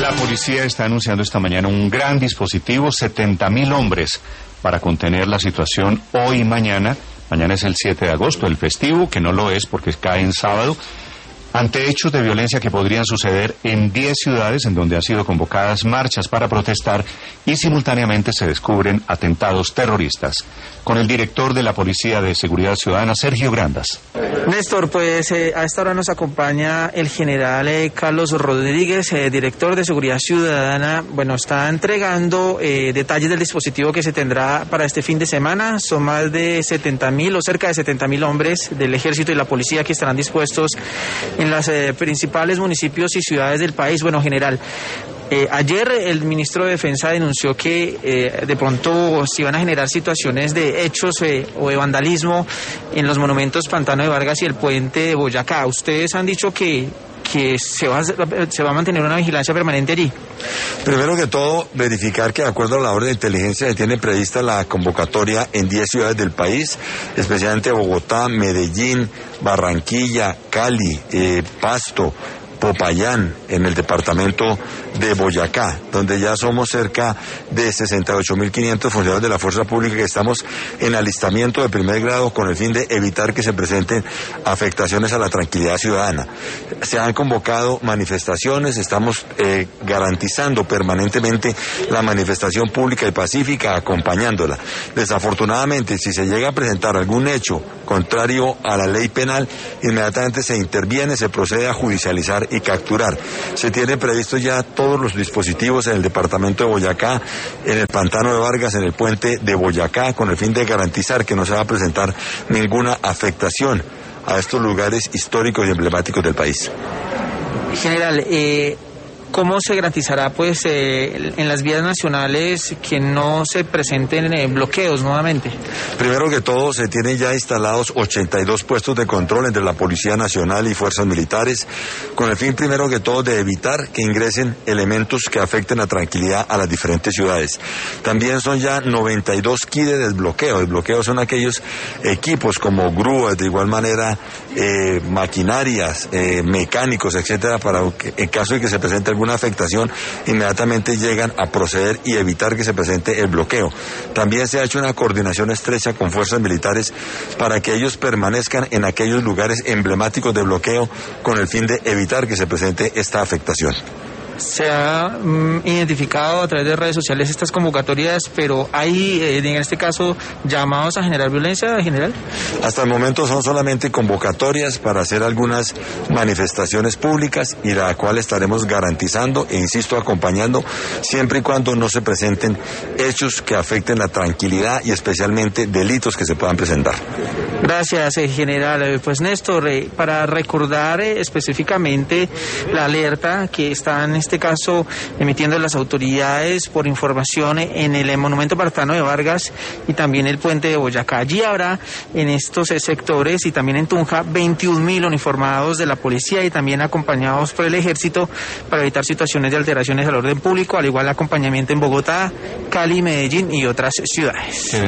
La policía está anunciando esta mañana un gran dispositivo, 70.000 hombres, para contener la situación hoy y mañana. Mañana es el 7 de agosto, el festivo, que no lo es porque cae en sábado, ante hechos de violencia que podrían suceder en 10 ciudades en donde han sido convocadas marchas para protestar y simultáneamente se descubren atentados terroristas. Con el director de la Policía de Seguridad Ciudadana, Sergio Grandas. Néstor, pues a esta hora nos acompaña el general Carlos Rodríguez, director de Seguridad Ciudadana. Bueno, está entregando detalles del dispositivo que se tendrá para este fin de semana. Son más de 70.000 o cerca de 70.000 hombres del Ejército y la Policía que estarán dispuestos en los principales municipios y ciudades del país. Bueno, general, ayer el ministro de Defensa denunció que de pronto se iban a generar situaciones de hechos o de vandalismo en los monumentos Pantano de Vargas y el puente de Boyacá. Ustedes han dicho que se va a mantener una vigilancia permanente allí. Primero que todo, verificar que de acuerdo a la orden de inteligencia se tiene prevista la convocatoria en 10 ciudades del país, especialmente Bogotá, Medellín, Barranquilla, Cali, Pasto, Popayán, en el departamento de Boyacá, donde ya somos cerca de 68.500 funcionarios de la fuerza pública que estamos en alistamiento de primer grado con el fin de evitar que se presenten afectaciones a la tranquilidad ciudadana. Se han convocado manifestaciones, estamos garantizando permanentemente la manifestación pública y pacífica, acompañándola. Desafortunadamente, si se llega a presentar algún hecho contrario a la ley penal, inmediatamente se interviene, se procede a judicializar y capturar. Se tienen previstos ya todos los dispositivos en el departamento de Boyacá, en el Pantano de Vargas, en el puente de Boyacá, con el fin de garantizar que no se va a presentar ninguna afectación a estos lugares históricos y emblemáticos del país. General, ¿cómo se garantizará pues en las vías nacionales que no se presenten bloqueos nuevamente? Primero que todo, se tienen ya instalados 82 puestos de control entre la Policía Nacional y fuerzas militares, con el fin primero que todo de evitar que ingresen elementos que afecten la tranquilidad a las diferentes ciudades. También son ya 92 kits de desbloqueo. Desbloqueos son aquellos equipos como grúas, de igual manera maquinarias, mecánicos, etcétera, para que en caso de que se presente alguna afectación, inmediatamente llegan a proceder y evitar que se presente el bloqueo. También se ha hecho una coordinación estrecha con fuerzas militares para que ellos permanezcan en aquellos lugares emblemáticos de bloqueo con el fin de evitar que se presente esta afectación. Se ha identificado a través de redes sociales estas convocatorias, pero ¿hay en este caso llamados a generar violencia en general? Hasta el momento son solamente convocatorias para hacer algunas manifestaciones públicas y la cual estaremos garantizando e insisto acompañando siempre y cuando no se presenten hechos que afecten la tranquilidad y especialmente delitos que se puedan presentar. Gracias, general. Pues Néstor, para recordar específicamente la alerta que está en este caso emitiendo las autoridades por información en el monumento Pantano de Vargas y también el puente de Boyacá. Allí habrá en estos sectores y también en Tunja 21.000 uniformados de la policía y también acompañados por el ejército para evitar situaciones de alteraciones al orden público, al igual acompañamiento en Bogotá, Cali, Medellín y otras ciudades.